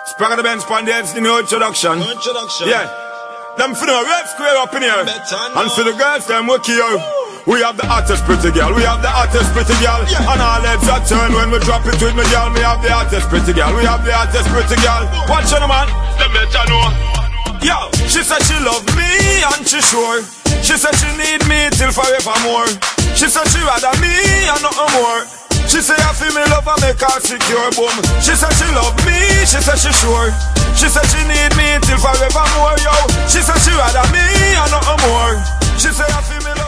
Sprag of the Benz Pandits in the introduction. Yeah. Them for the red square up in here. And for the girls, them work here. We have the hottest pretty girl. We have the hottest pretty girl. And all heads are turned when we drop it with my girl. We have the hottest pretty girl. We have the hottest pretty girl. Watch on the man. Them better know. Yo, she said she love me and she sure. She said she need me till forevermore. She said she rather me and nothing more. She say I feel me love and make her secure, boom. She said she love me, she said she sure. She said she need me till forevermore, yo. She said she rather me and nothing more. She say I feel me love